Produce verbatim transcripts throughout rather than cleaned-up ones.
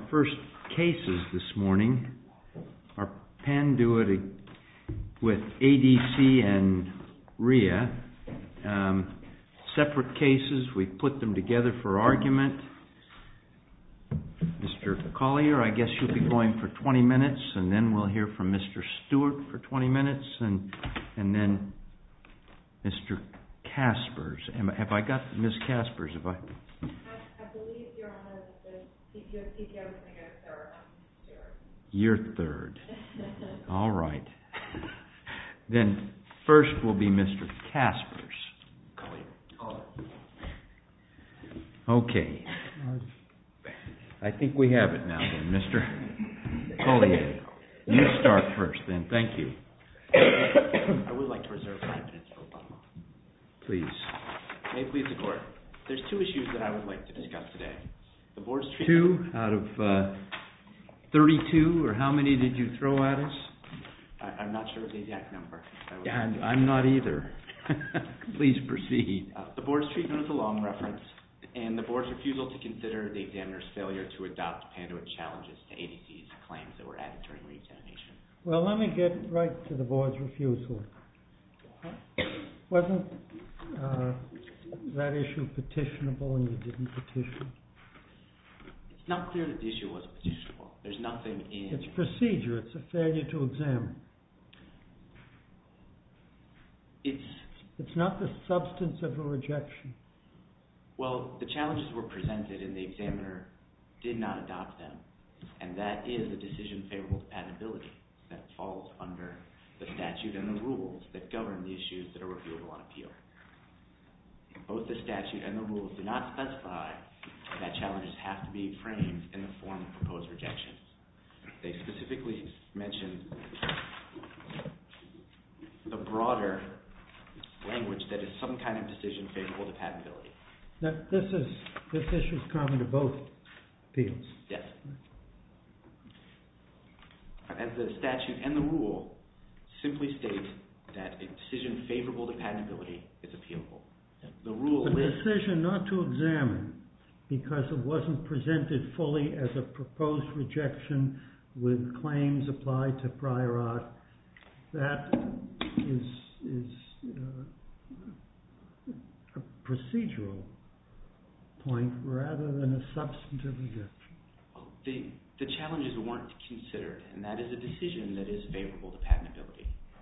first cases this morning are Panduit with A D C and R I A. Um, separate cases, we put them together for argument. Mister Collier, I guess you'll be going for twenty minutes, and then we'll hear from Mister Stewart for twenty minutes, and and then Mister Caspers. Am, have I got Miz Caspers? Have I? I believe, Your Honor, that the P T O is going to go third. I'm Stewart. You're third. All right. Then first will be Mister Caspers. Okay. I think we have it now then. Mister Collier, you start first then. Thank you. I would like to reserve five minutes for rebuttal. Please. May it please the Court. There's two issues that I would like to discuss today. The Board's Two treatment... out of uh, thirty-two, or how many did you throw at us? I, I'm not sure of the exact number. Yeah, I'm, I'm not either. Please proceed. Uh, the Board's treatment of the Long reference and the Board's refusal to consider the examiner's failure to adopt Panduit challenges to A D C's claims that were added during re-examination. Well, let me get right to the Board's refusal. Wasn't uh, that issue petitionable and you didn't petition? It's not clear that the issue was petitionable. There's nothing in... It's procedure. It's a failure to examine. It's... It's not the substance of a rejection. Well, the challenges were presented and the examiner did not adopt them. And that is a decision favorable to patentability that falls under the statute and the rules that govern the issues that are reviewable on appeal. Both the statute and the rules do not specify that challenges have to be framed in the form of proposed rejections. They specifically mention the broader language that is some kind of decision favorable to patentability. Now, this is this issue is common to both appeals. Yes. As the statute and the rule simply state that a decision favorable to patentability is appealable. The rule The lists... decision not to examine because it wasn't presented fully as a proposed rejection with claims applied to prior art, that is, is uh, a procedural point rather than a substantive rejection. The, the challenges weren't considered, and that is a decision that is favorable to patentability.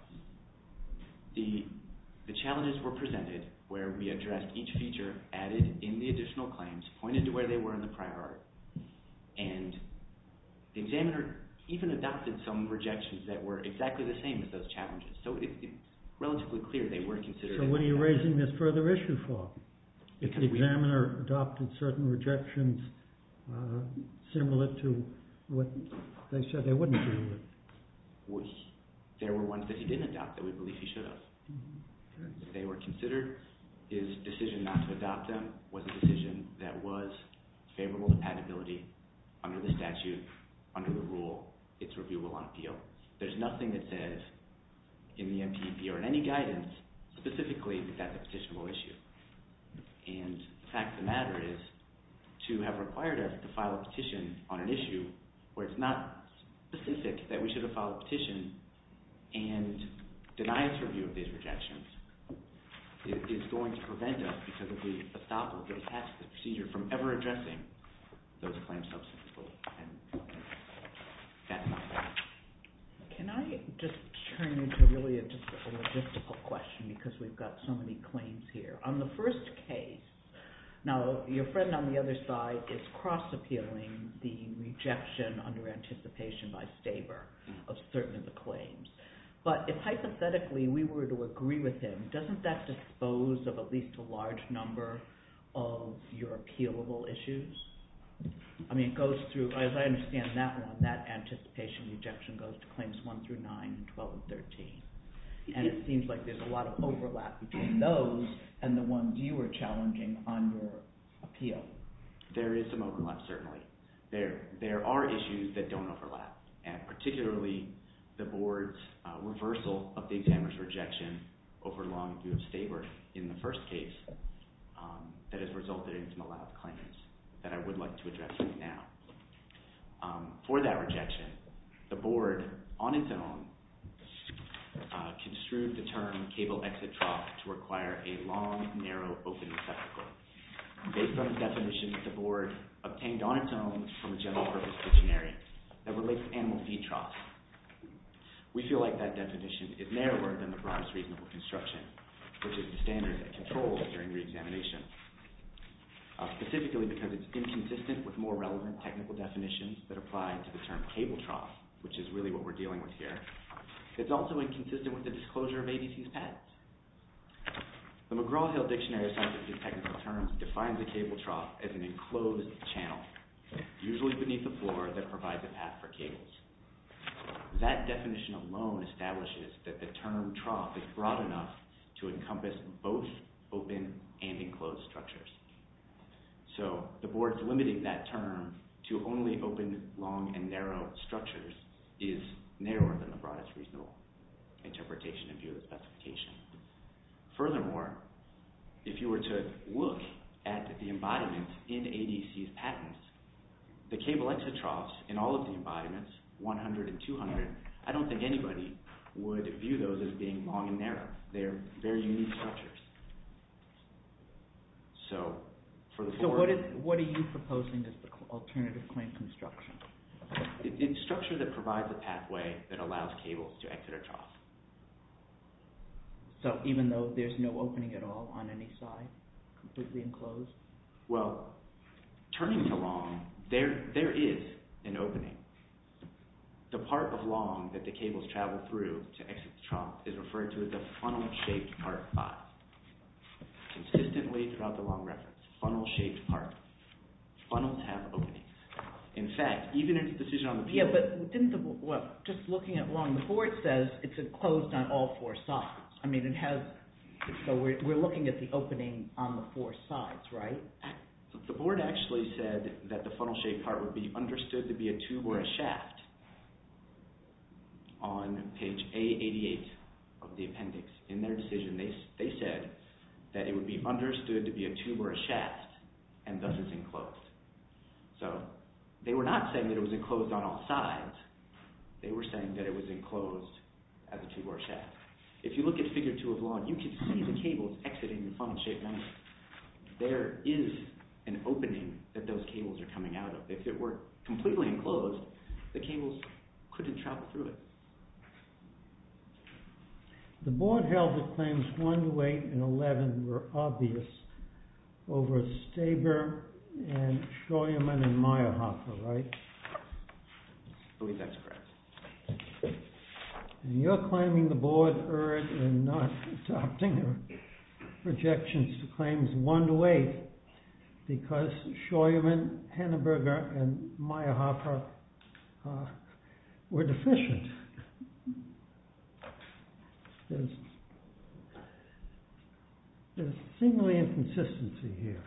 The, the challenges were presented where we addressed each feature added in the additional claims, pointed to where they were in the prior art, and the examiner even adopted some rejections that were exactly the same as those challenges. So it, it's relatively clear they were considered... So what are you raising this further issue for? If Because the examiner adopted certain rejections uh, similar to what they said they wouldn't do with? We, there were ones that he didn't adopt that we believe he should have. Mm-hmm. Okay. They were considered. His decision not to adopt them was a decision that was favorable to patentability under the statute, under the rule. It's reviewable on appeal. There's nothing that says in the M P E P or in any guidance specifically that that's a petitionable issue. And the fact of the matter is to have required us to file a petition on an issue where it's not specific that we should have filed a petition and deny us review of these rejections is going to prevent us, because of the estoppel that attached to the procedure, from ever addressing those claims substantively. And that's not fair. Can I just turn you to really a, just a logistical question, because we've got so many claims here. On the first case, now your friend on the other side is cross-appealing the rejection under anticipation by Staber of certain of the claims. But if hypothetically we were to agree with him, doesn't that dispose of at least a large number of your appealable issues? I mean, it goes through, as I understand that one, that anticipation rejection goes to claims one through nine and twelve and thirteen. And it seems like there's a lot of overlap between those and the ones you were challenging on your appeal. There is some overlap, certainly. There, there are issues that don't overlap, and particularly the board's uh, reversal of the examiner's rejection over long view of Staber in the first case um, that has resulted in some allowed claims that I would like to address right now. Um, for that rejection, the board, on its own, uh, construed the term cable exit trough to require a long, narrow, open receptacle. Based on a definition that the board obtained on its own from a general purpose dictionary that relates to animal feed troughs. We feel like that definition is narrower than the broadest reasonable construction, which is the standard that controls during reexamination. Uh, specifically because it's inconsistent with more relevant technical definitions that apply to the term cable trough, which is really what we're dealing with here. It's also inconsistent with the disclosure of A D C's patents. The McGraw-Hill Dictionary of Scientific and Technical Terms defines a cable trough as an enclosed channel, usually beneath the floor, that provides a path for cables. That definition alone establishes that the term trough is broad enough to encompass both open and enclosed structures. So the board's limiting that term to only open, long, and narrow structures is narrower than the broadest reasonable interpretation in view of the specification. Furthermore, if you were to look at the embodiments in A D C's patents, the cable exit troughs in all of the embodiments, one hundred and two hundred, I don't think anybody would view those as being long and narrow. They're very unique structures. So, for the So board, what is what are you proposing as the alternative claim construction? it, it's structure that provides a pathway that allows cables to exit a trough. So even though there's no opening at all on any side, completely enclosed? Well, turning to long, there there is an opening. The part of long that the cables travel through to exit the trough is referred to as the funnel-shaped part five. Consistently throughout the long reference, funnel-shaped part. Funnels have openings. In fact, even in its decision on the appeal... Yeah, but didn't the, well, just looking at long, the board says it's enclosed on all four sides. I mean, it has, so we're, we're looking at the opening on the four sides, right? The board actually said that the funnel-shaped part would be understood to be a tube or a shaft. On page A eighty-eight of the appendix, in their decision, they, they said that it would be understood to be a tube or a shaft, and thus it's enclosed. So they were not saying that it was enclosed on all sides. They were saying that it was enclosed as a tube or a shaft. If you look at figure two of long, you can see the cables exiting the funnel-shaped membrane. There is an opening that those cables are coming out of. If it were completely enclosed, the cables couldn't travel through it. The board held that claims one to eight and eleven were obvious over Staber and Scheuermann and Meyerhofer, right? I believe that's correct. And you're claiming the board erred in not adopting projections to claims one to eight because Scheuermann, Henneberger, and Meyerhofer uh, were deficient. There's, there's seemingly inconsistency here.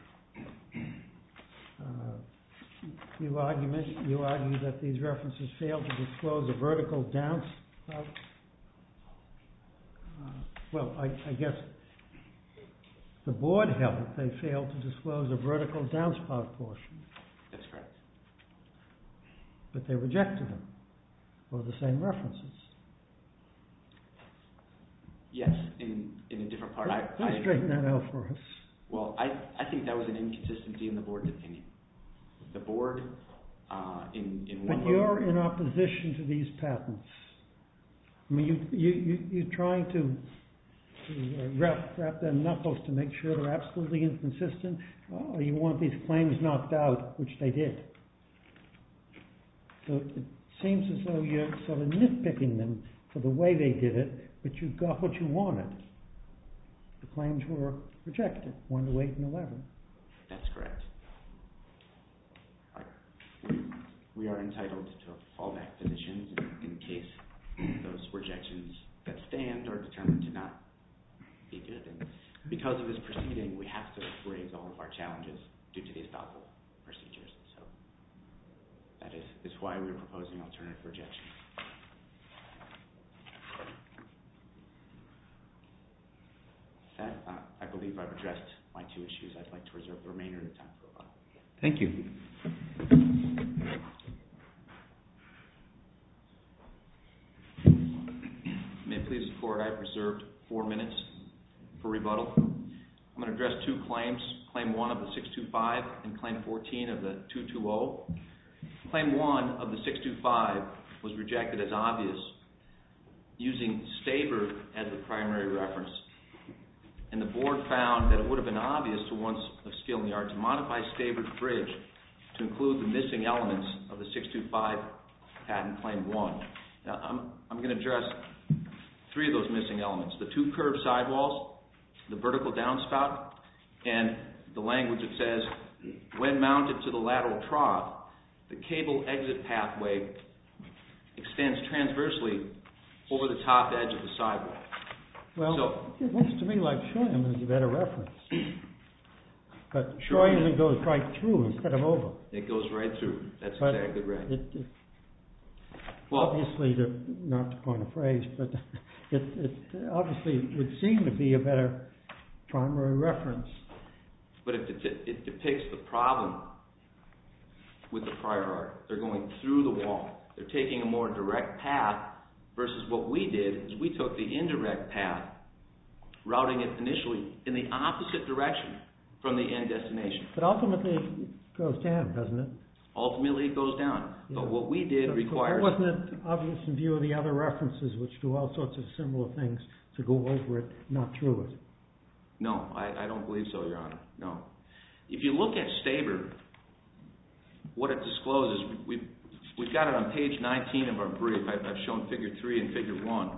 Uh, you, argue, you argue that these references fail to disclose a vertical downspout. Uh, well, I, I guess the board held they failed to disclose a vertical downspout portion. That's correct. But they rejected them for the same references. Yes, in, in a different part. I, Please I, straighten that out for us. Well, I, I think that was an inconsistency in the board's opinion. The board, uh, in, in one... But you're in opposition to these patents. I mean, you, you, you, you're trying to, to wrap, wrap their knuckles to make sure they're absolutely inconsistent, or you want these claims knocked out, which they did. So it seems as though you're sort of nitpicking them for the way they did it, but you got what you wanted. The claims were rejected, one to eight and eleven. That's correct. Right. We, we are entitled to fallback positions in, in case those rejections that stand are determined to not be good. And because of this proceeding, we have to raise all of our challenges due to the estoppel procedures. So that is, is why we're proposing alternative rejections. That, uh, I believe I've addressed my two issues. I'd like to reserve the remainder of the time for a while. Thank you. Court, I've reserved four minutes for rebuttal. I'm going to address two claims, Claim one of the six two five and Claim fourteen of the two two zero. Claim one of the six two five was rejected as obvious using Staber as the primary reference. And the board found that it would have been obvious to one of skill in the art to modify Staber's bridge to include the missing elements of the six two five patent Claim one. Now, I'm, I'm going to address three of those missing elements: the two curved sidewalls, the vertical downspout, and the language that says, when mounted to the lateral trough, the cable exit pathway extends transversely over the top edge of the sidewall. Well, so, it looks to me like Shoyam is a better reference. But Shoyam goes right through instead of over. It goes right through. That's but exactly right. It, it, well, obviously, to, not to coin a phrase, but it, it obviously would seem to be a better primary reference. But it, it depicts the problem with the prior art. They're going through the wall. They're taking a more direct path versus what we did is we took the indirect path, routing it initially in the opposite direction from the end destination. But ultimately it goes down, doesn't it? Ultimately it goes down. Yeah. But what we did so, requires... So wasn't it obvious in view of the other references which do all sorts of similar things to go over it, not through it? No, I, I don't believe so, Your Honor. No. If you look at Staber, what it discloses, we've, we've got it on page nineteen of our brief. I've, I've shown figure three and figure one.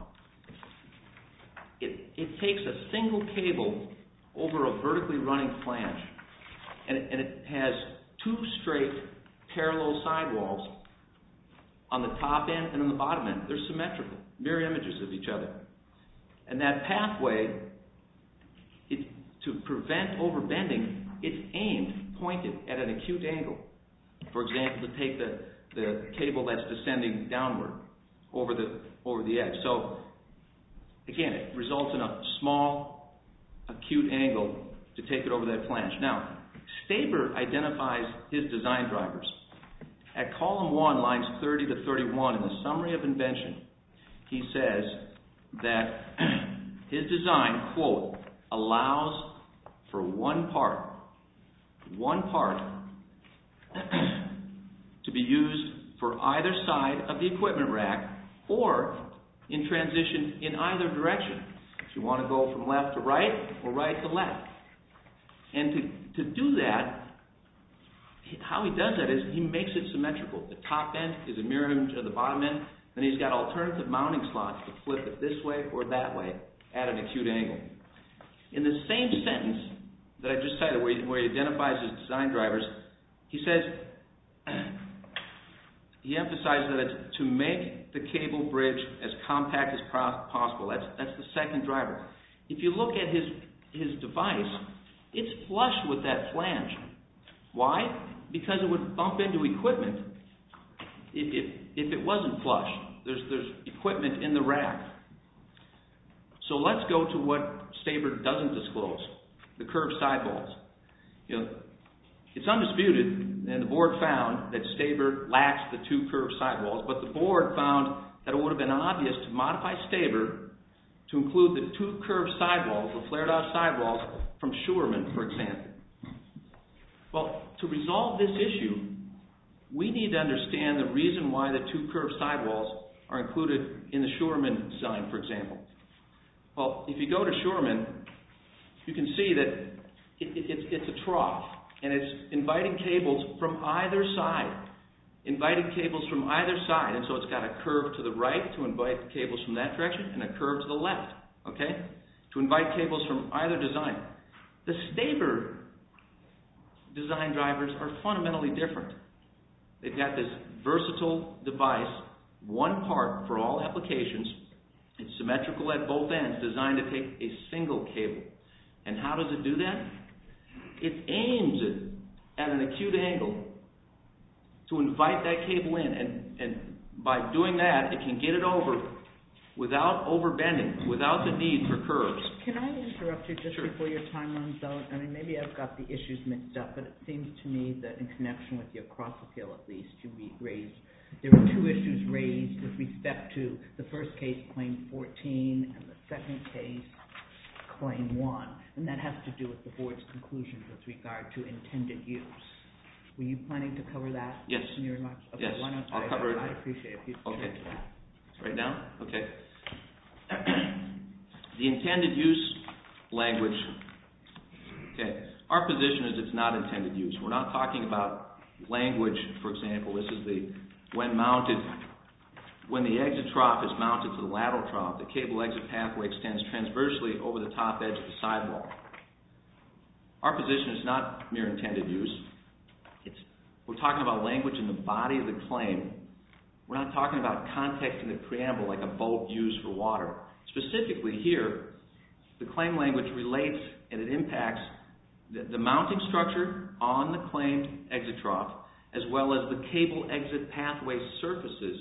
It, it takes a single cable over a vertically running flange, and it, and it has two straight parallel sidewalls on the top end and on the bottom end. They're symmetrical, mirror images of each other. And that pathway, it, to prevent overbending, it's aimed, pointed at an acute angle. For example, to take the, the cable that's descending downward over the, over the edge. So, again, it results in a small, acute angle to take it over that flange. Now, Staber identifies his design drivers. At column one, lines thirty to thirty-one, in the summary of invention, he says that his design, quote, allows for one part, one part to be used for either side of the equipment rack or in transition in either direction. If you want to go from left to right or right to left. And to, to do that, how he does that is he makes it symmetrical. The top end is a mirror image of the bottom end. Then he's got alternative mounting slots to flip it this way or that way at an acute angle. In the same sentence that I just cited, where he, where he identifies his design drivers, he says, he emphasizes that it's to make the cable bridge as compact as possible. That's, that's the second driver. If you look at his, his device, it's flush with that flange. Why? Because it would bump into equipment if, if, if it wasn't flush. There's, there's equipment in the rack. So let's go to what Staber doesn't disclose, the curved sidewalls. You know, it's undisputed, and the board found that Staber lacks the two curved sidewalls, but the board found that it would have been obvious to modify Staber to include the two curved sidewalls, the flared-out sidewalls, from Schuermann, for example. Well, to resolve this issue, we need to understand the reason why the two curved sidewalls are included in the Schuermann design, for example. Well, if you go to Schuermann, you can see that it, it, it's, it's a trough, and it's inviting cables from either side, inviting cables from either side, and so it's got a curve to the right to invite cables from that direction, and a curve to the left, okay, to invite cables from either design. The Staber design drivers are fundamentally different. They've got this versatile device, one part for all applications. It's symmetrical at both ends, designed to take a single cable. And how does it do that? It aims it at an acute angle to invite that cable in, and, and by doing that, it can get it over without overbending, without the need for curves. Can I interrupt you just Sure. before your time runs out? I mean, maybe I've got the issues mixed up, but it seems to me that in connection with your cross appeal, at least, you raised, there were two issues raised with respect to the first case, Claim fourteen, and the second case, claim one, and that has to do with the board's conclusion with regard to intended use. Were you planning to cover that? Yes. In your remarks? Okay, Yes, why don't I'll I, cover it. I'd appreciate it if you could Okay. turn to that. Right now? Okay. The intended use language, okay, our position is it's not intended use. We're not talking about language, for example, this is the, when mounted, when the exit trough is mounted to the lateral trough, the cable exit pathway extends transversely over the top edge of the sidewall. Our position is not mere intended use. It's, we're talking about language in the body of the claim. We're not talking about context in the preamble like a boat used for water. Specifically here, the claim language relates and it impacts the, the mounting structure on the claimed exit trough as well as the cable exit pathway surfaces,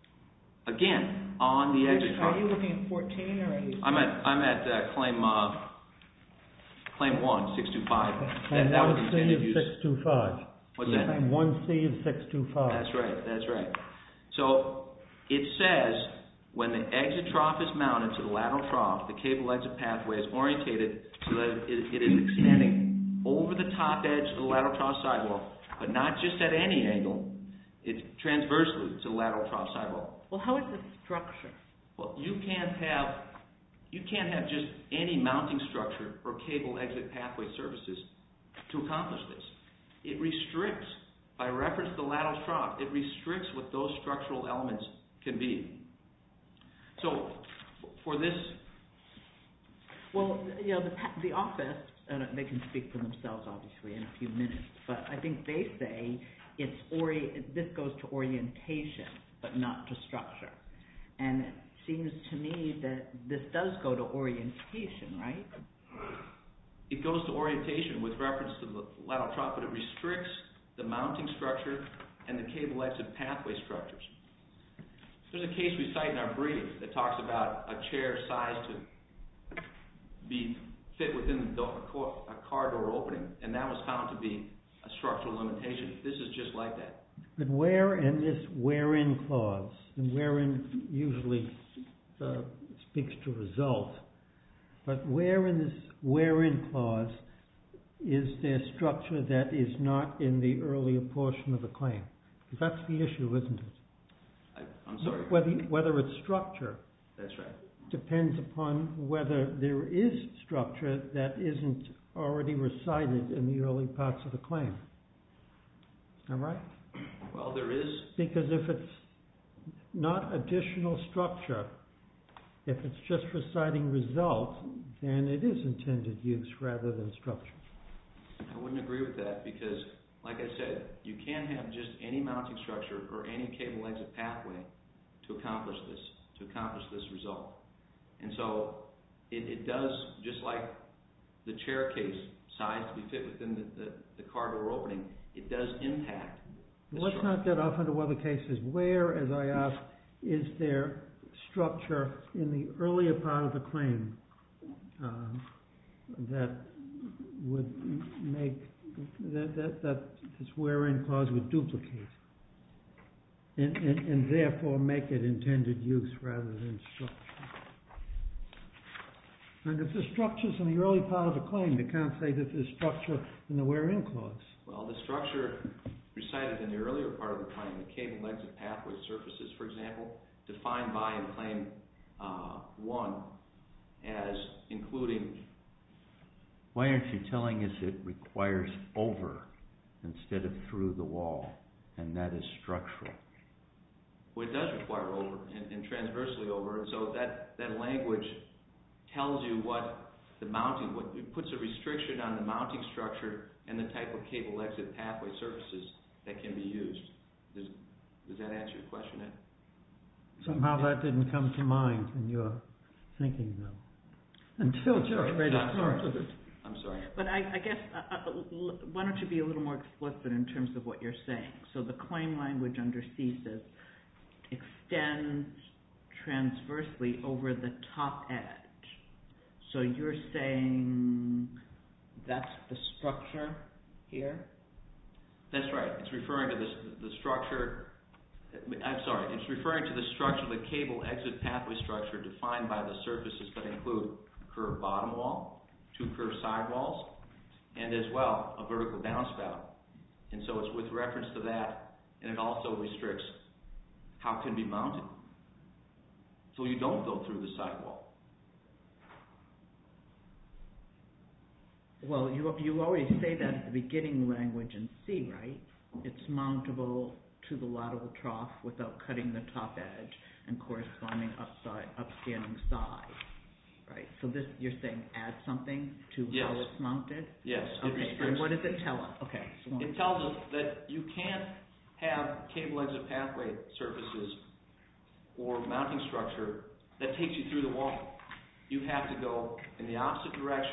again, on the exit trough. Are you looking at fourteen or are you? I'm at, I'm at uh, claim uh, claim one, six two five. Claim That, that was one C intended is use. six two five. What's that? Claim one C is six two five. That's right, that's right. So it says when the exit trough is mounted to the lateral trough, the cable exit pathway is orientated so that it, it is extending over the top edge of the lateral trough sidewall, but not just at any angle. It's transversely to the lateral trough sidewall. Well, how is the structure? Well, you can't have you can't have just any mounting structure or cable exit pathway surfaces to accomplish this. It restricts, by reference to the lateral trough, it restricts what those structural elements can be. So, for this... Well, you know, the, the office, uh, they can speak for themselves, obviously, in a few minutes, but I think they say it's ori- this goes to orientation, but not to structure. And it seems to me that this does go to orientation, right? It goes to orientation with reference to the lateral trough, but it restricts the mounting structure and the cable exit pathway structures. There's a case we cite in our brief that talks about a chair sized to be fit within the door, a car door opening, and that was found to be a structural limitation. This is just like that. But where in this wherein clause, and wherein usually uh, speaks to result, but where in this wherein clause is there structure that is not in the earlier portion of the claim? Because that's the issue, isn't it? I, I'm sorry. Whether, whether it's structure That's right. depends upon whether there is structure that isn't already recited in the early parts of the claim. All right? Well, there is... Because if it's not additional structure, if it's just reciting result, then it is intended use rather than structure. I wouldn't agree with that because, like I said, you can't have just any mounting structure or any cable exit pathway to accomplish this, to accomplish this result. And so it, it does, just like the chair case, sized to be fit within the, the, the car door opening, it does impact the Let's structure. not get off into other cases. Where, as I asked, is there structure in the earlier part of the claim uh, that would make, that, that, that this wherein clause would duplicate and, and, and therefore make it intended use rather than structure? And if the structure's in the early part of the claim, you can't say that there's structure in the wherein clause. Well, the structure recited in the earlier part of the claim, the cable exit pathway surfaces, for example, defined by in claim uh, one as including... Why aren't you telling us it requires over instead of through the wall, and that is structural? Well, it does require over and, and transversely over, and so that, that language tells you what the mounting, what it puts a restriction on the mounting structure and the type of cable exit pathway surfaces that can be used. Does, does that answer your question, Ed? Somehow that didn't come to mind in your thinking, though, until Judge made a comment of it. I'm sorry. But I, I guess, uh, uh, l- why don't you be a little more explicit in terms of what you're saying? So the claim language under C says, extends transversely over the top edge. So you're saying that's the structure here? That's right. It's referring to the, the structure I'm sorry, it's referring to the structure, the cable exit pathway structure defined by the surfaces that include curved bottom wall, two curved side walls, and as well a vertical downspout. And so it's with reference to that, and it also restricts how it can be mounted. So you don't go through the sidewall. Well, you you always say that at the beginning language in C, right? It's mountable to the lateral trough without cutting the top edge and corresponding upside, upstanding side, right? So this, you're saying add something to Yes. how it's mounted? Yes. It Okay, restricts. and what does it tell us? Okay. So It tells us that you can't have cable exit pathway surfaces or mounting structure that takes you through the wall. You have to go in the opposite direction.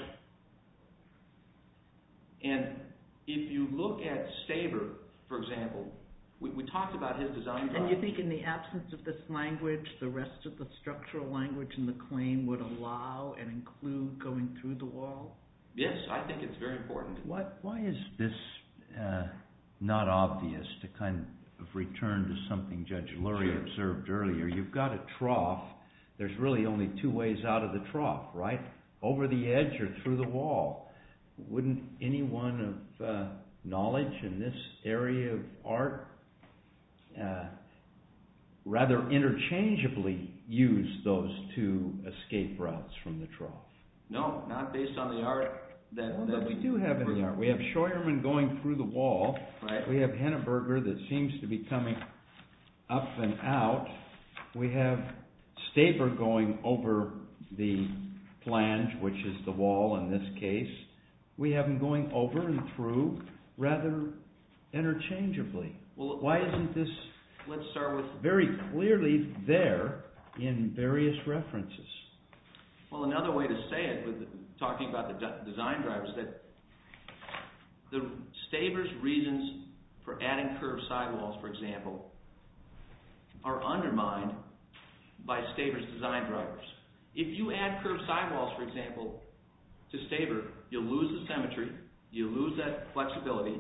And if you look at Staber, for example, we, we talked about his design drawing. And you think in the absence of this language, the rest of the structural language in the claim would allow and include going through the wall? Yes, I think it's very important. Why, why is this uh, not obvious to kind of return to something Judge Lurie Sure. observed earlier? You've got a trough. There's really only two ways out of the trough, right? Over the edge or through the wall. Wouldn't anyone of uh, knowledge in this area of art uh, rather interchangeably use those two escape routes from the trough? No, not based on the art that... Well, that but we do have in the art. We have Scheuermann going through the wall. Right. We have Henneberger that seems to be coming up and out. We have Staber going over the flange, which is the wall in this case. We have them going over and through rather interchangeably. Well, why isn't this let's start with... very clearly there in various references? Well, another way to say it, with talking about the de- design drivers, that the Staber's reasons for adding curved sidewalls, for example, are undermined by Staber's design drivers. If you add curved sidewalls, for example, to Staber, you'll lose the symmetry, you lose that flexibility.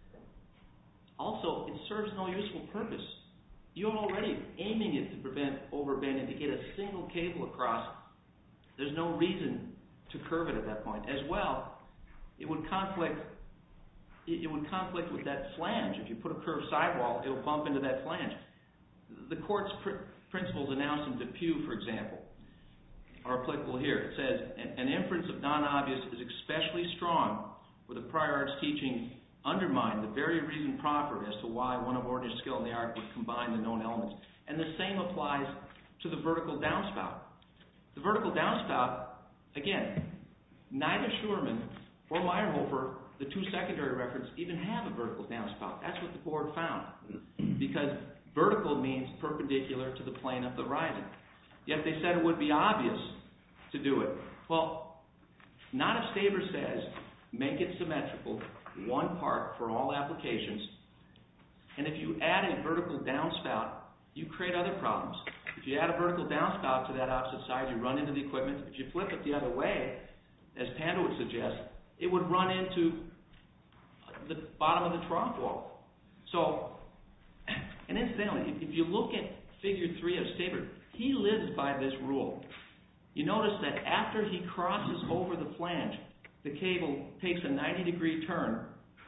Also, it serves no useful purpose. You're already aiming it to prevent overbending, to get a single cable across. There's no reason to curve it at that point. As well, it would conflict it, it would conflict with that flange. If you put a curved sidewall, it'll bump into that flange. The court's pr- principles announced in Depew, for example, are applicable here. It says, an inference of non-obvious is especially strong where the prior art's teaching undermined the very reason proffered as to why one of ordinary skill in the art would combine the known elements. And the same applies to the vertical downspout. The vertical downspout, again, neither Scheuermann or Meyerhofer, the two secondary references, even have a vertical downspout. That's what the board found. Because vertical means perpendicular to the plane of the horizon. Yet they said it would be obvious to do it. Well, not if Staber says, make it symmetrical, one part for all applications. And if you add a vertical downspout, you create other problems. If you add a vertical downspout to that opposite side, you run into the equipment. If you flip it the other way, as Panda would suggest, it would run into the bottom of the trough wall. So, and incidentally, if you look at figure three of Staber, he lives by this rule. You notice that after he crosses over the flange, the cable takes a ninety degree turn,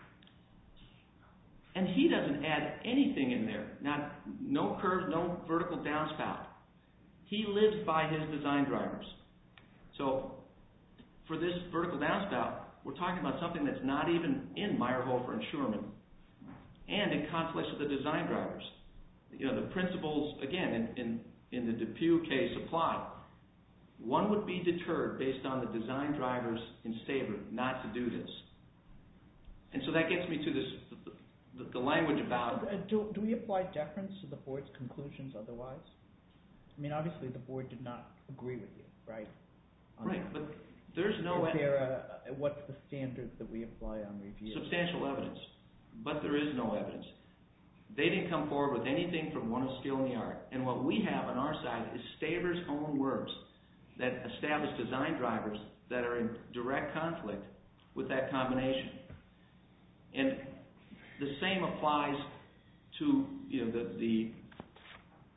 and he doesn't add anything in there. Not, no curves, no vertical downspout. He lives by his design drivers. So, for this vertical downspout, we're talking about something that's not even in Meyerhofer and Scheuermann, and it conflicts with the design drivers. You know, the principles, again, in, in in the Depew case apply. One would be deterred based on the design drivers in Staber not to do this. And so that gets me to this, the, the, the language about... Uh, do, do we apply deference to the board's conclusions otherwise? I mean, obviously the board did not agree with you, right? On Right, that. but there's no... Is there a, what's the standard that we apply on review? Substantial evidence. But there is no evidence. They didn't come forward with anything from one of skill in the art. And what we have on our side is Staber's own words that establish design drivers that are in direct conflict with that combination. And the same applies to, you know, the, the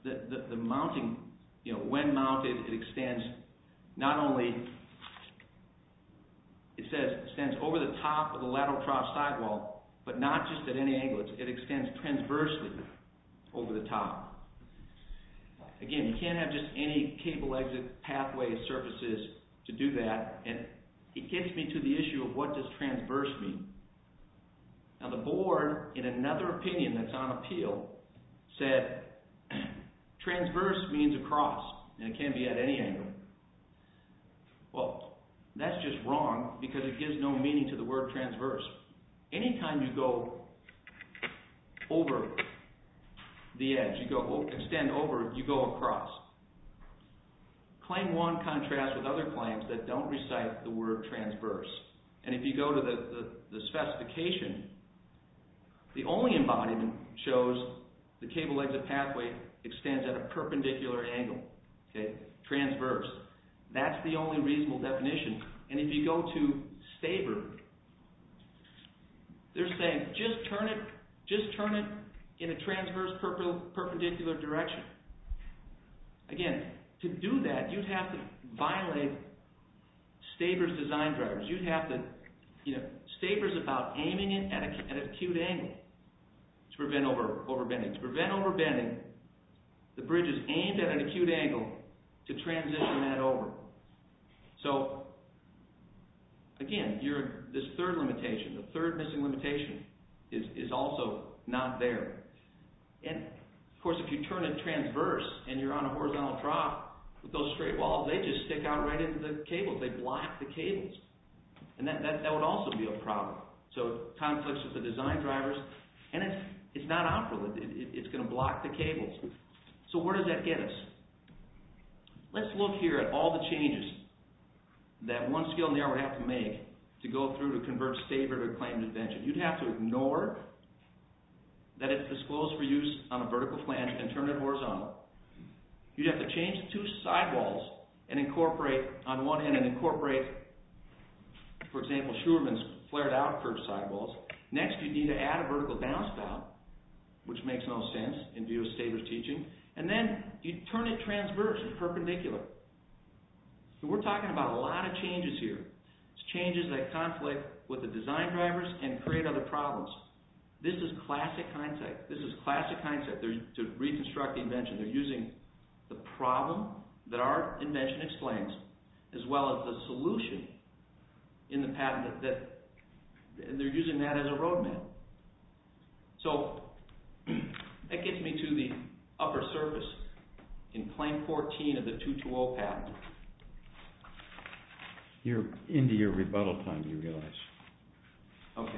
the, the, the mounting, you know, when mounted, it extends not only, it says, extends over the top of the lateral trough sidewall, but not just at any angle. It, it extends transversely over the top. Again, you can't have just any cable exit pathway surfaces to do that, and it gets me to the issue of what does transverse mean. Now the board, in another opinion that's on appeal, said transverse means across, and it can be at any angle. Well, that's just wrong because it gives no meaning to the word transverse. Anytime you go over the edge, you go extend over, you go across. Claim one contrasts with other claims that don't recite the word transverse. And if you go to the, the, the specification, the only embodiment shows the cable exit pathway extends at a perpendicular angle, okay, transverse. That's the only reasonable definition. And if you go to Staber, they're saying just turn it, just turn it in a transverse perpendicular direction. Again, to do that, you'd have to violate Staber's design drivers. You'd have to, you know, Staber's about aiming it at, a, at an acute angle to prevent over overbending. To prevent overbending, the bridge is aimed at an acute angle to transition that over. So, again, you're, this third limitation, the third missing limitation, is, is also not there. And, of course, if you turn it transverse and you're on a horizontal trough, with those straight walls, they just stick out right into the cables. They block the cables. And that, that, that would also be a problem. So it conflicts with the design drivers, and it's, it's not operable. It, it, it's going to block the cables. So where does that get us? Let's look here at all the changes that one skilled in the art would have to make to go through to convert Staber to a claimed invention. You'd have to ignore that it's disclosed for use on a vertical flange and turn it horizontal. You'd have to change the two sidewalls and incorporate, on one end, and incorporate, for example, Schurman's flared out curved sidewalls. Next, you'd need to add a vertical downspout, which makes no sense in view of Staber's teaching. And then you'd turn it transverse and perpendicular. And we're talking about a lot of changes here. It's changes that conflict with the design drivers and create other problems. This is classic hindsight. This is classic hindsight. They're, to reconstruct the invention, they're using the problem that our invention explains, as well as the solution in the patent, that, that and they're using that as a roadmap. So that gets me to the upper surface in Claim fourteen of the two twenty patent. You're into your rebuttal time, you realize. Okay.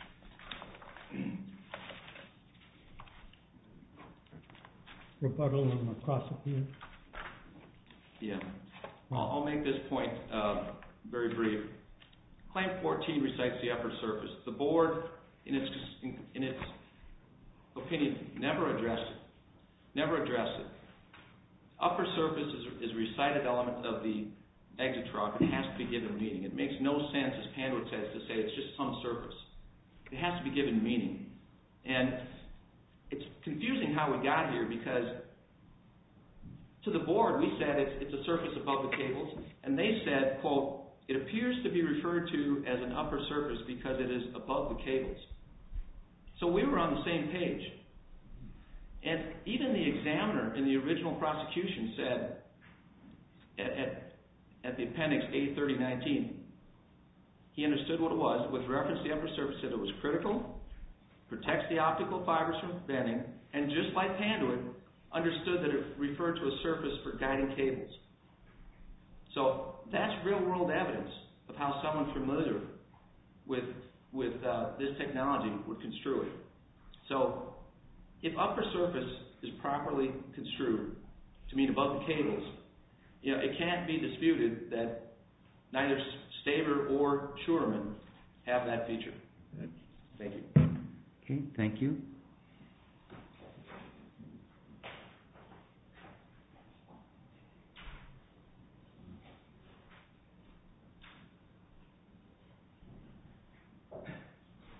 Rebuttal on the cross appeal. Yeah. I'll, I'll make this point uh, very brief. Claim fourteen recites the upper surface. The board, in its in, in its opinion, never addressed it. Never addressed it. Upper surface is, is a recited element of the exit trough. It has to be given meaning. It makes no sense, as Panwood says, to say it's just some surface. It has to be given meaning. And it's confusing how we got here, because to the board we said it's, it's a surface above the cables, and they said, quote, it appears to be referred to as an upper surface because it is above the cables. So we were on the same page. And even the examiner in the original prosecution said at, at, at the appendix A thirty nineteen, he understood what it was with reference to the upper surface, that it was critical, protects the optical fibers from bending, and just like Panduit, understood that it referred to a surface for guiding cables. So that's real-world evidence of how someone familiar with, with uh, this technology would construe it. So if upper surface is properly construed to mean above the cables, you know, it can't be disputed that neither Staber or Schurman have that feature. Thank you. Okay, thank you.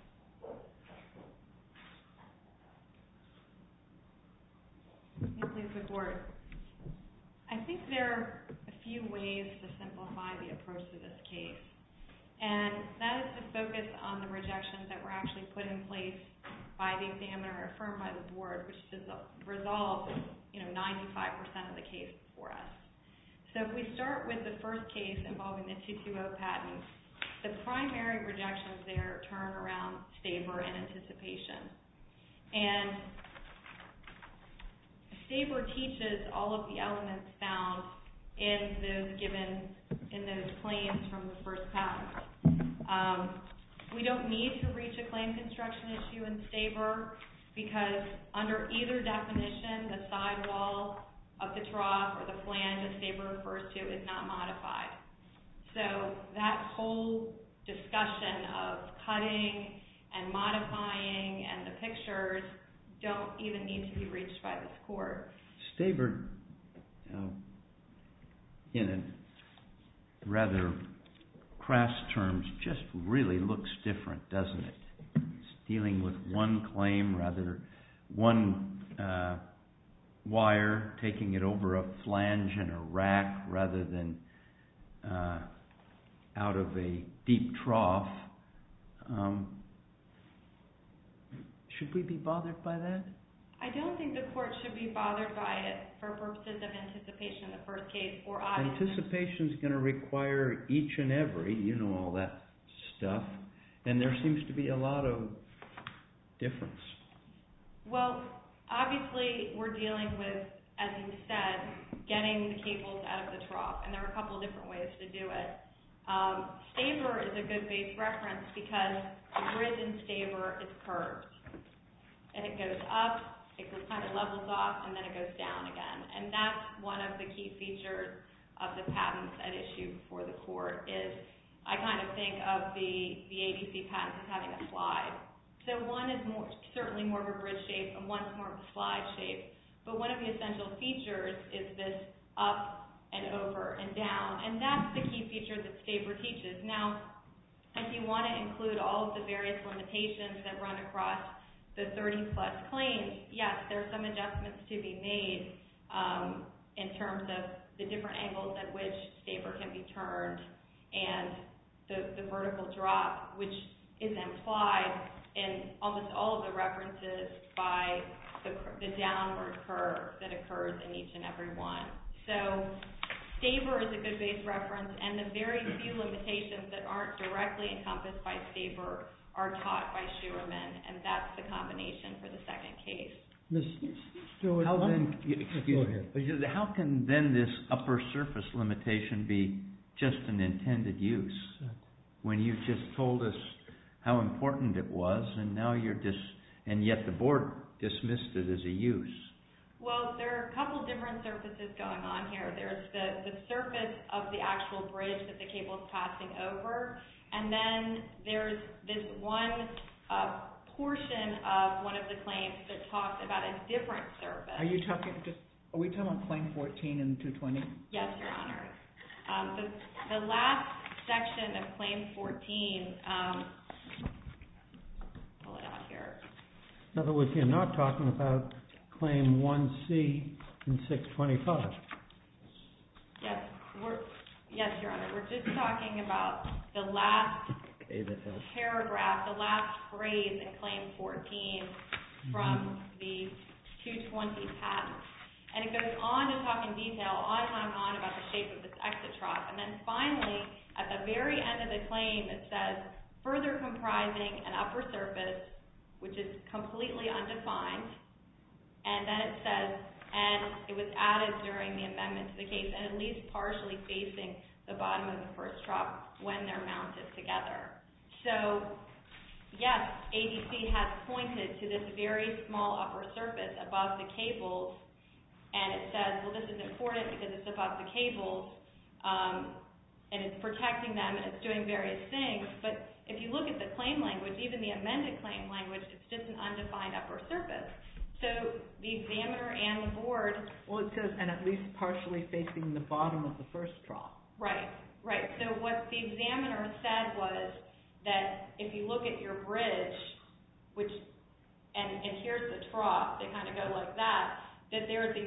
May it please the board. I think there are a few ways to simplify the approach to this case, and that is to focus on the rejections that were actually put in place by the examiner, affirmed by the board, which does resolve, you know, ninety-five percent of the case before us. So if we start with the first case involving the two twenty patent, the primary rejections there turn around Staber and anticipation. And Staber teaches all of the elements found in those given in those claims from the first patent. Um, we don't need to reach a claim construction issue in Staber because under either definition, the sidewall of the trough or the flange that Staber refers to is not modified. So that whole discussion of cutting and modifying and the pictures don't even need to be reached by this court. Staber, uh, in a rather crass terms, just really looks different, doesn't it? It's dealing with one claim, rather one uh, wire, taking it over a flange and a rack rather than uh, out of a deep trough. Um, should we be bothered by that? I don't think the court should be bothered by it for purposes of anticipation in the first case or obviously. Anticipation is going to require each and every, you know, all that stuff, and there seems to be a lot of difference. Well, obviously we're dealing with, as you said, getting the cables out of the trough, and there are a couple of different ways to do it. Um, Staber is a good base reference because the bridge in Staber is curved, and it goes up, it kind of levels off, and then it goes down again. And that's one of the key features of the patents at issue before the court is I kind of think of the, the A D C patents as having a slide. So one is more, certainly more of a bridge shape, and one's more of a slide shape. But one of the essential features is this up and over and down, and that's the key feature that Staber teaches. Now, if you want to include all of the various limitations that run across the thirty plus claims, yes, there are some adjustments to be made um, in terms of the different angles at which Staber can be turned and the, the vertical drop, which is implied in almost all of the references by the, the downward curve that occurs in each and every one. So Staber is a good base reference, and the very few limitations that aren't directly encompassed by Staber are taught by Schuerman, and that's the combination for the second case. Miz Stewart, How one- then, excuse me, how can then this upper surface limitation be just an intended use when you just told us how important it was, and now you're just, and yet the board dismissed it as a use? Well, there are a couple different surfaces going on here. There's the, the surface of the actual bridge that the cable is passing over, and then there's this one uh, portion of one of the claims that talks about a different surface. Are you talking just? Are we talking about claim fourteen in two twenty? Yes, Your Honor. Um, the, the last section of claim fourteen. Um, pull it out here. In other words, you're not talking about claim one C in six twenty-five. Yes, we're, yes, Your Honor. We're just talking about the last paragraph, the last phrase in claim fourteen from the two twenty patent. And it goes on to talk in detail, on and on and on about the shape of this exit trough. And then finally, at the very end of the claim, it says, further comprising an upper surface, which is completely undefined. And then it says, and it was added during the amendment to the case, and at least partially facing the bottom of the first trough when they're mounted together. So, yes, A D C has pointed to this very small upper surface above the cables, and it says, well, this is important because it's above the cables, um, and it's protecting them, and it's doing various things. But if you look at the claim language, even the amended claim language, it's just an undefined upper surface. So the examiner and the board... Well, it says, and at least partially facing the bottom of the first trough. Right, right. So what the examiner said was that if you look at your bridge, which, and, and here's the trough, they kind of go like that, that there's a,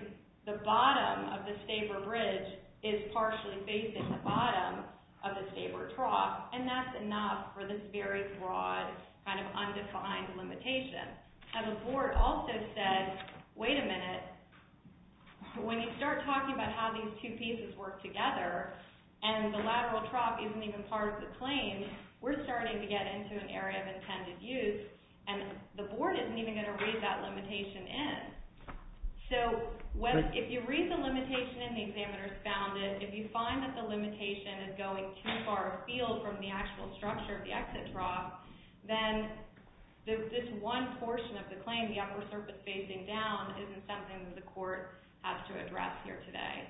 the bottom of the Staber Bridge is partially facing the bottom of the Staber Trough, and that's enough for this very broad, kind of undefined limitation. Now, the board also said, wait a minute, when you start talking about how these two pieces work together, and the lateral trough isn't even part of the claim, we're starting to get into an area of intended use, and the board isn't even going to read that limitation in. So when, if you read the limitation in, the examiner's found it. If you find that the limitation is going too far afield from the actual structure of the exit trough, then the, this one portion of the claim, the upper surface facing down, isn't something that the court has to address here today.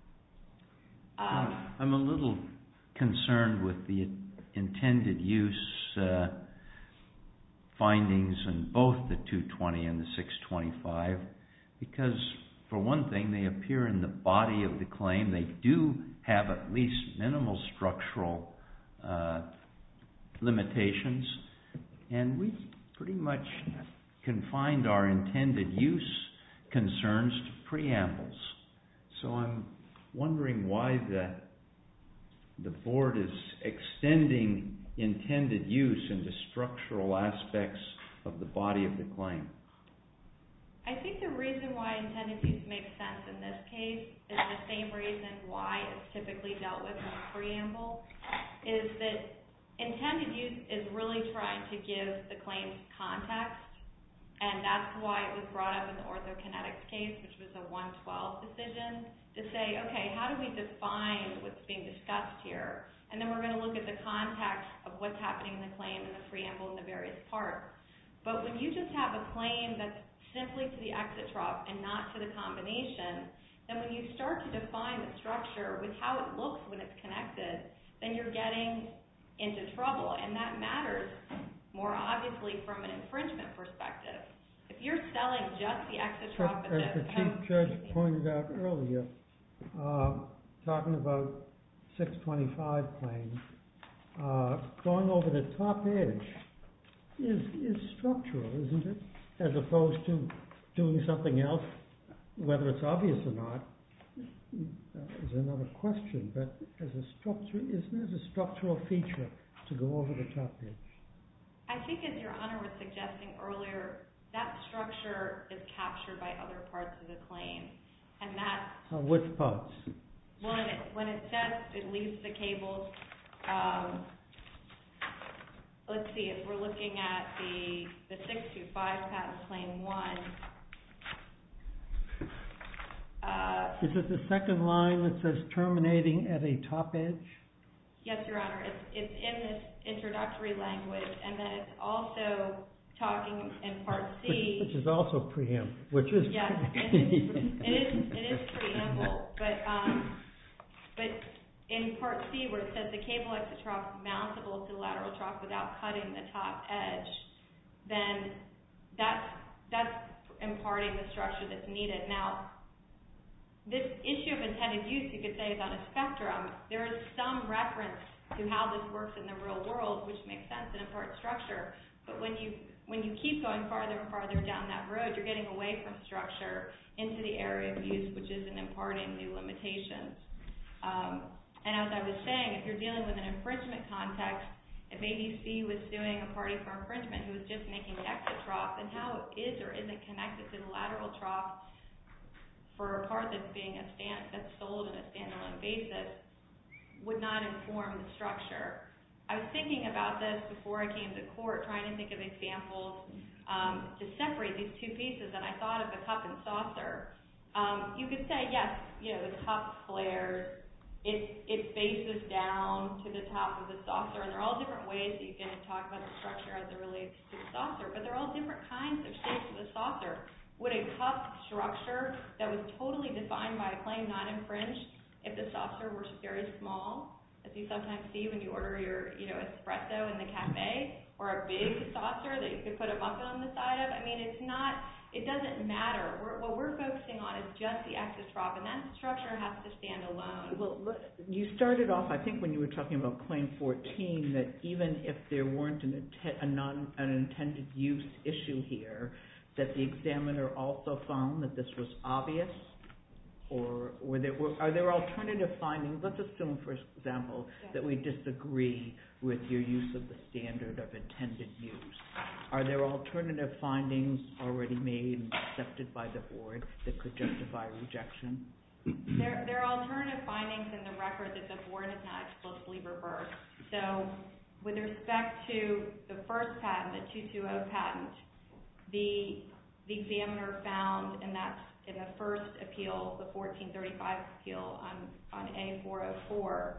Um, I'm a little concerned with the intended use uh, findings in both the two twenty and the six twenty-five, because for one thing, they appear in the body of the claim. They do have at least minimal structural uh, limitations, and we've pretty much confined our intended use concerns to preambles. So I'm wondering why the the board is extending intended use into structural aspects of the body of the claim. I think the reason why intended use makes sense in this case is the same reason why it's typically dealt with in the preamble, is that intended use is really trying to give the claims context, and that's why it was brought up in the orthokinetics case, which was a one twelve decision, to say, okay, how do we define what's being discussed here? And then we're going to look at the context of what's happening in the claim and the preamble and the various parts. But when you just have a claim that's simply to the exit trough and not to the combination, then when you start to define the structure with how it looks when it's connected, then you're getting into trouble. And that matters more obviously from an infringement perspective. If you're selling just the exit trough, As the Chief Judge pointed out earlier, uh, talking about six twenty-five claims, uh, going over the top edge is is structural, isn't it? As opposed to doing something else, whether it's obvious or not, uh, is another question. But as a structure, isn't it a structural feature to go over the top edge? I think, as Your Honor was suggesting earlier, that structure is captured by other parts of the claim, and that. Uh, which parts? Well, when it, when it says it leaves the cables, um, let's see, if we're looking at the the six two five patent claim one. Uh, Is it the second line that says terminating at a top edge? Yes, Your Honor. It's it's in this introductory language, and then it's also talking in Part C. Which, which is also preamble, which is... Yes, it is, it is, it is preamble, but, um, but in Part C, where it says the cable exit trough is mountable to the lateral trough without cutting the top edge, then that's, that's imparting the structure that's needed. Now, this issue of intended use, you could say, is on a spectrum. There is some reference to how this works in the real world, which makes sense and imparts structure. But when you when you keep going farther and farther down that road, you're getting away from structure into the area of use, which is in imparting new limitations. Um, and as I was saying, if you're dealing with an infringement context, if A D C was suing a party for infringement who was just making the exit trough, then how it is or isn't connected to the lateral trough for a part that's being a stand that's sold on a standalone basis would not inform the structure. I was thinking about this before I came to court, trying to think of examples um, to separate these two pieces, and I thought of a cup and saucer. Um, you could say, yes, you know, the cup flares, it it faces down to the top of the saucer, and there are all different ways that you can talk about the structure as it relates to the saucer, but there are all different kinds of shapes of the saucer. Would a cup structure that was totally defined by a claim not infringe if the saucer were very small, as you sometimes see when you order your, you know, espresso in the cafe, or a big saucer that you could put a muffin on the side of? I mean, it's not, it doesn't matter. We're, what we're focusing on is just the exit trough, and that structure has to stand alone. Well, you started off, I think, when you were talking about Claim fourteen, that even if there weren't an, a non, an intended use issue here, that the examiner also found that this was obvious. or were there, were, are there alternative findings? Let's assume, for example, Yes. that we disagree with your use of the standard of intended use. Are there alternative findings already made and accepted by the board that could justify rejection? There, there are alternative findings in the record that the board has not explicitly reversed. So with respect to the first patent, the two twenty patent, the, the examiner found, and that's in the first appeal, the fourteen thirty-five appeal on, on A four oh four,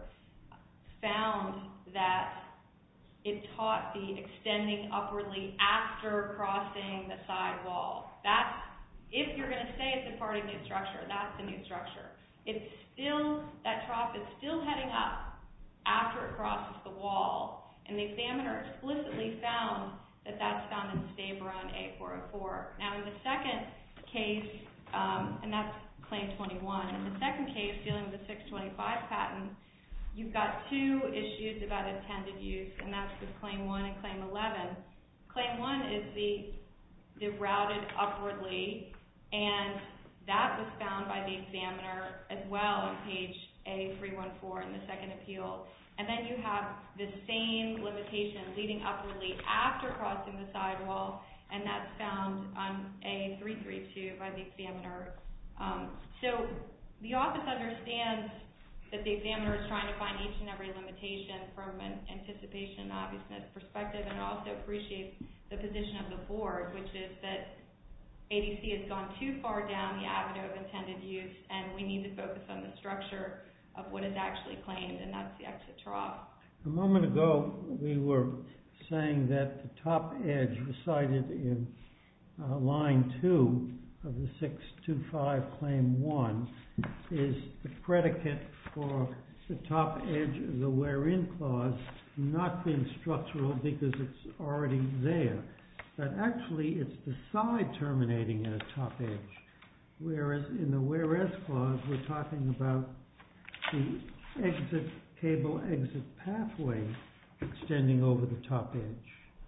found that it taught the extending upwardly after crossing the side wall. That's, if you're going to say it's a part of new structure, that's the new structure. It's still, that trough is still heading up after it crosses the wall, and the examiner explicitly found that that's found in Staber on A four oh four. Now in the second case, um, and that's claim twenty-one, in the second case dealing with the six twenty-five patent, you've got two issues about intended use, and that's with claim one and claim eleven. Claim one is the, the routed upwardly, and that was found by the examiner as well on page A three fourteen in the second appeal. And then you have the same limitation leading upwardly after crossing the sidewall, and that's found on A three thirty-two by the examiner. Um, so the office understands that the examiner is trying to find each and every limitation from an anticipation and obviousness perspective, and also appreciates the position of the board, which is that A D C has gone too far down the avenue of intended use, and we need to focus on the structure of what is actually claimed, and that's the exit trough. A moment ago, we were saying that the top edge recited in uh, line two of the six twenty-five claim one is the predicate for the top edge of the wherein clause not being structural because it's already there. But actually, it's the side terminating at a top edge. Whereas in the whereas clause, we're talking about the exit cable exit pathway extending over the top edge.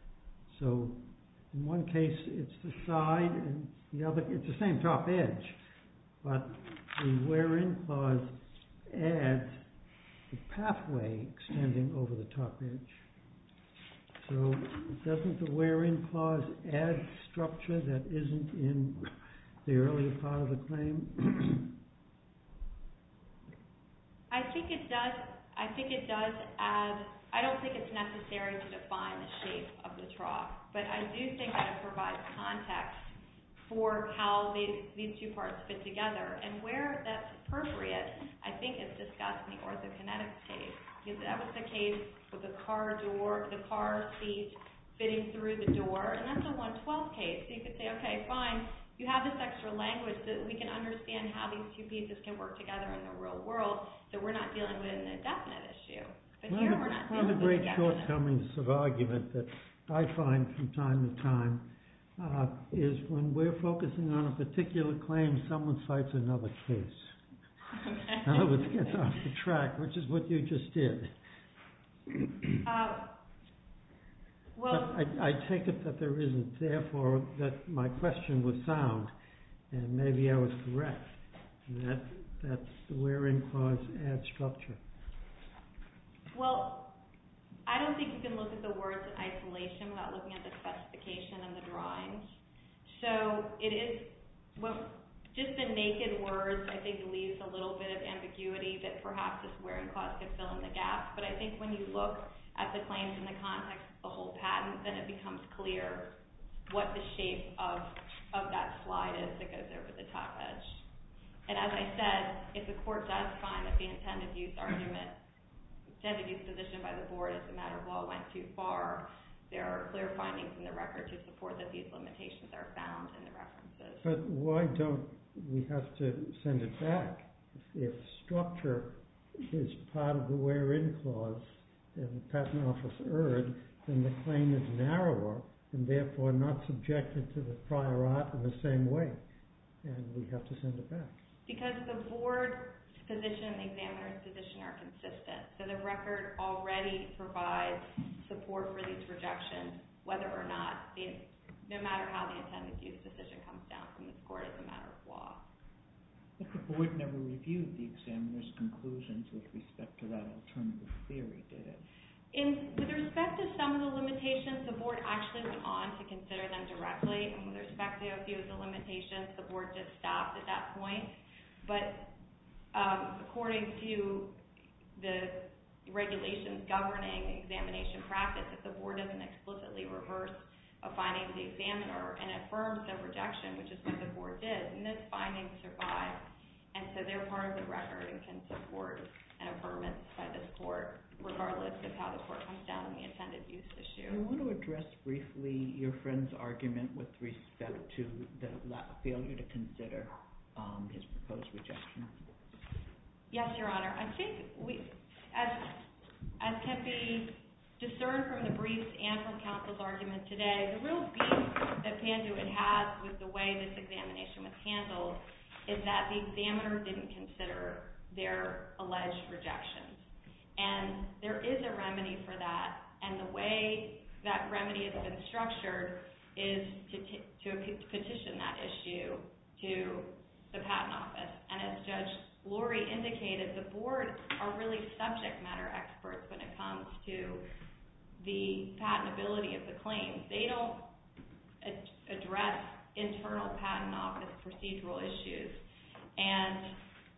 So in one case, it's the side, and the other, it's the same top edge, but the wherein clause adds the pathway extending over the top edge. So doesn't the wherein clause add structure that isn't in the earlier part of the claim? I think it does. I think it does add. I don't think it's necessary to define the shape of the trough, but I do think that it provides context for how these these two parts fit together, and where that's appropriate, I think is discussed in the orthokinetics case. Because that was the case with the car door, the car seat fitting through the door, and that's a one twelve case. So you could say, okay, fine, you have this extra language so that we can understand how these two pieces can work together in the real world, so we're not dealing with an indefinite issue. But one here of the, we're not one dealing of the with great indefinite. shortcomings of argument that I find from time to time uh, is when we're focusing on a particular claim, someone cites another case. Okay. In other words, it gets off the track, which is what you just did. Uh, well, but I, I take it that there isn't, therefore, that my question was sound, and maybe I was correct, that, that the wherein clause adds structure. well, I don't think you can look at the words in isolation without looking at the specification and the drawings. So it is, well, just the naked words, I think, leaves a little bit of ambiguity that perhaps this wherein clause could fill in the gaps. But I think when you look at the claims in the context of the whole patent, then it becomes clear what the shape of, of that slide is that goes over the top edge. And as I said, if the court does find that the intended use argument, intended use position by the board as a matter of law went too far, there are clear findings in the record to support that these limitations are found in the references. But why don't we have to send it back? If structure is part of the wherein clause and the patent office erred, then the claim is narrower and therefore not subjected to the prior art in the same way. And we have to send it back. Because the board's position and the examiner's position are consistent. So the record already provides support for these rejections, whether or not, the, no matter how the intended use decision comes down from this court as a matter of law. But the board never reviewed the examiner's conclusions with respect to that alternative theory, did it? In, with respect to some of the limitations, the board actually went on to consider them directly, and with respect to a few of the limitations, the board just stopped at that point. But um, according to the regulations governing examination practice, if the board doesn't explicitly reverse a finding of the examiner and affirms the rejection, which is what the board did, and this finding survived, and so they're part of the record and can support an affirmance by this court, regardless of how the court comes down on the intended use issue. I want to address briefly your friend's argument with respect to the failure to consider um, his proposed rejection. Yes, Your Honor. I think we, as as can be discerned from the briefs and from counsel's argument today, the real beef that Panduit has with the way this examination was handled is that the examiner didn't consider their alleged rejections. And there is a remedy for that, and the way that remedy has been structured is to, t- to petition that issue to the Patent Office. And as Judge Lurie indicated, the board are really subject matter experts when it comes to the patentability of the claims. They don't ad- address internal Patent Office procedural issues. And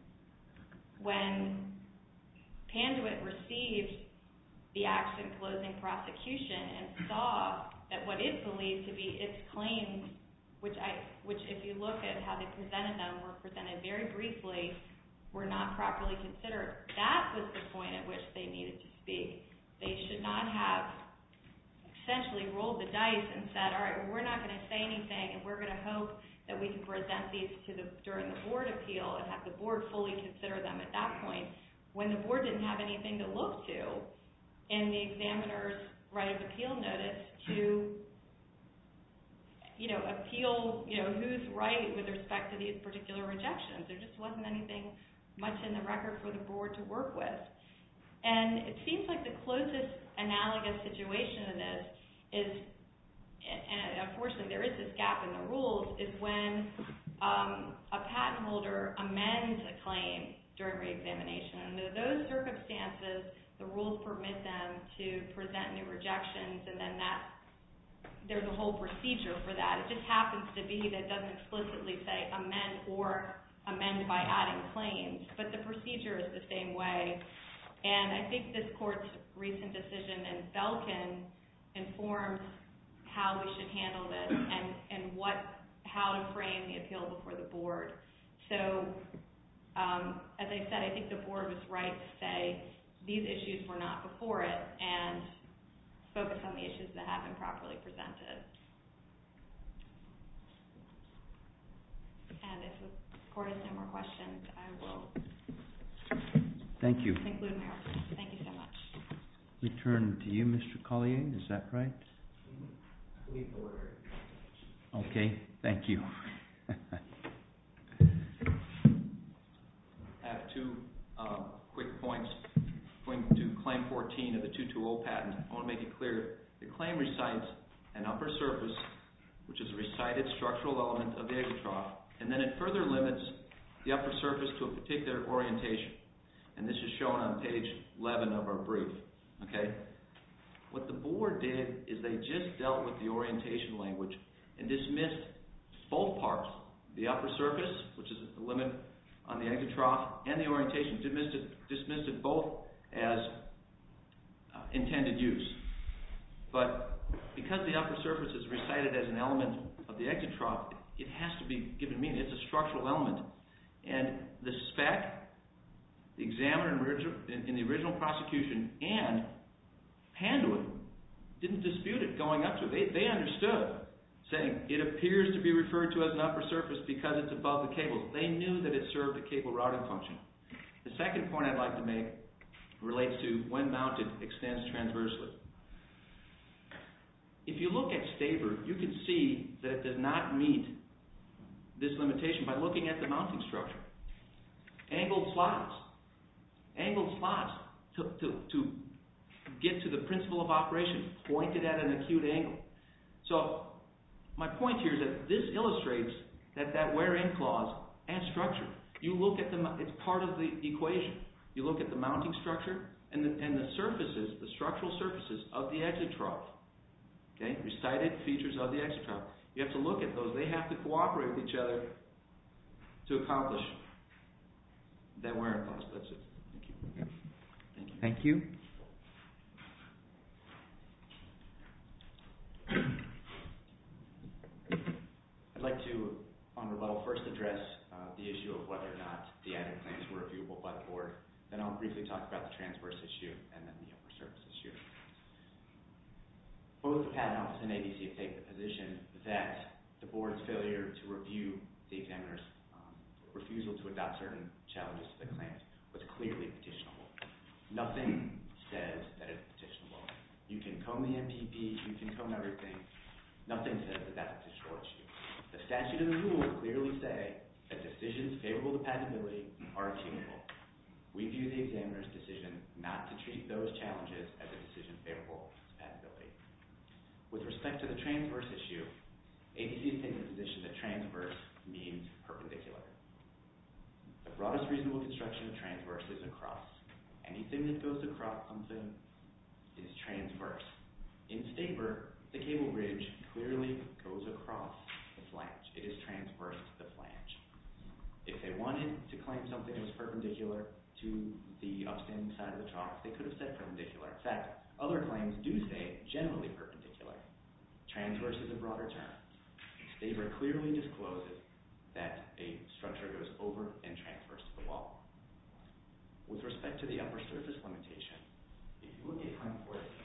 when Panduit received the action closing prosecution and saw that what it believed to be its claims, which I, which if you look at how they presented them, were presented very briefly, were not properly considered, that was the point at which they needed to speak. They should not have essentially rolled the dice and said, all right, well, we're not going to say anything, and we're going to hope that we can present these to the during the board appeal and have the board fully consider them at that point, when the board didn't have anything to look to in the examiner's right of appeal notice to, you know, appeal, you know, who's right with respect to these particular rejections. There just wasn't anything much in the record for the board to work with. And it seems like the closest analogous situation to this is, and unfortunately there is this gap in the rules, is when um, a patent holder amends a claim during reexamination. Under those circumstances, the rules permit them to present new rejections, and then that there's a whole procedure for that. It just happens to be that it doesn't explicitly say amend or amend by adding claims, but the procedure is the same way. And I think this court's recent decision in Belkin informs how we should handle this and, and what how to frame the appeal before the board. So Um, as I said, I think the board was right to say these issues were not before it and focus on the issues that have been properly presented. And if the court has no more questions, I will Thank you. conclude my argument. Thank you so much. Return to you, Mister Collier, is that right? Okay, thank you. I have two um, quick points. Going to Claim fourteen of the two twenty patent, I want to make it clear the claim recites an upper surface, which is a recited structural element of the exit trough, and then it further limits the upper surface to a particular orientation. And this is shown on page eleven of our brief. Okay? What the board did is they just dealt with the orientation language and dismissed both parts, the upper surface, which is the limit on the exit trough, and the orientation, dismissed it, dismissed it both as uh, intended use. But because the upper surface is recited as an element of the exit trough, it, it has to be given meaning. It's a structural element. And the spec, the examiner in, original, in, in the original prosecution, and Panduit didn't dispute it going up to it. They, they understood, saying it appears to be referred to as an upper surface because it's above the cables. They knew that it served a cable routing function. The second point I'd like to make relates to when mounted extends transversely. If you look at Staver, you can see that it does not meet this limitation by looking at the mounting structure. Angled slots. Angled slots to, to, to get to the principle of operation, pointed at an acute angle. So my point here is that this illustrates that that where-in clause adds structure. You look at the, it's part of the equation. You look at the mounting structure and the, and the surfaces, the structural surfaces of the exit trough. Okay, recited features of the exit trough. You have to look at those. They have to cooperate with each other to accomplish that wear and cost. That's it. Thank you. Thank you. Thank you. I'd like to, on rebuttal, first address uh, the issue of whether or not the added claims were reviewable by the board. Then I'll briefly talk about the transverse issue and then the upper surface issue. Both the Patent Office and A D C have taken the position that the board's failure to review the examiner's um, refusal to adopt certain challenges to the claims was clearly petitionable. Nothing says that it's petitionable. You can comb the M P P, you can comb everything. Nothing says that that's a petitionable issue. The statute and the rule clearly say that decisions favorable to patentability are appealable. We view the examiner's decision not to treat those challenges as a decision favorable to patentability. With respect to the transverse issue, A D C has taken the position that transverse means perpendicular. The broadest reasonable construction of transverse is across. Anything that goes across something is transverse. In Staber, the cable bridge clearly goes across the flange. It is transverse to the flange. If they wanted to claim something that was perpendicular to the upstanding side of the trough, they could have said perpendicular. In fact, other claims do say generally perpendicular. Transverse is a broader term. Staber clearly discloses that a structure goes over and transverse to the wall. With respect to the upper surface limitation, if you look at claim fourteen,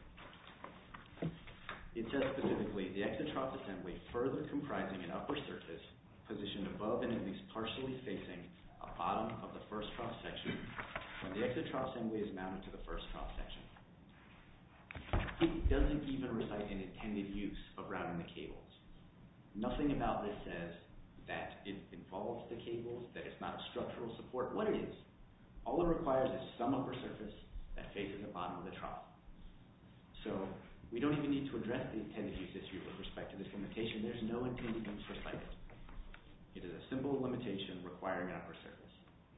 it says specifically, the exit trough assembly further comprising an upper surface positioned above and at least partially facing a bottom of the first trough section when the exit trough assembly is mounted to the first trough section. It doesn't even recite an intended use of routing the cables. Nothing about this says that it involves the cables, that it's not a structural support, what it is. All it requires is some upper surface that faces the bottom of the trough. So we don't even need to address the intended use issue with respect to this limitation. There's no intended use recited. It is a simple limitation requiring an upper surface.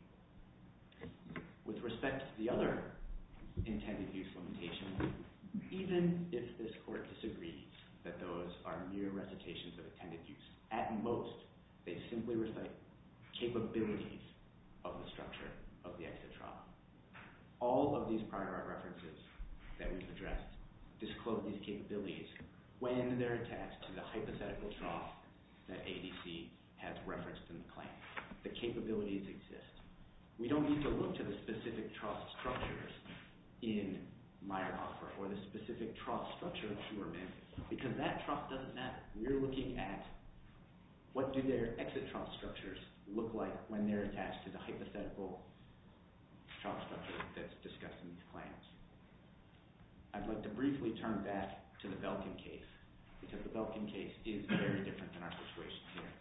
With respect to the other intended use limitation, even if this court disagrees that those are mere recitations of intended use, at most, they simply recite capabilities of the structure of the exit trough. All of these prior art references that we've addressed disclose these capabilities when they're attached to the hypothetical trough that A D C has referenced in the claim. The capabilities exist. We don't need to look to the specific trough structures in Meyerhofer or the specific trough structure of Schuerman, because that trough doesn't matter. We're looking at what do their exit trough structures look like when they're attached to the hypothetical trough structure that's discussed in these claims. I'd like to briefly turn back to the Belkin case, because the Belkin case is very different than our situation here.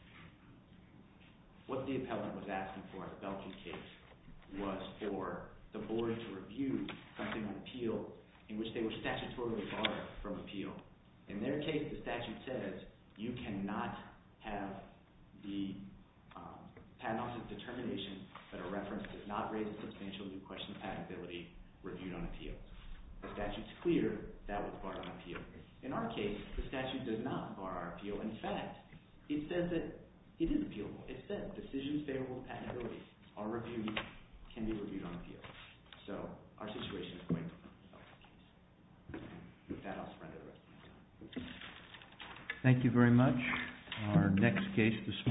What the appellant was asking for in the Belkin case was for the board to review something on appeal in which they were statutorily barred from appeal. In their case, the statute says you cannot have the um, Patent Office's determination that a reference does not raise a substantial new question of patentability reviewed on appeal. The statute's clear that was barred on appeal. In our case, the statute does not bar our appeal. In fact, it says that it is appealable. It says decisions favorable to patentability are reviewed, can be reviewed on appeal. So our situation is quite different from the case. With that, I'll surrender the rest of my time. Thank you very much. Our next case this morning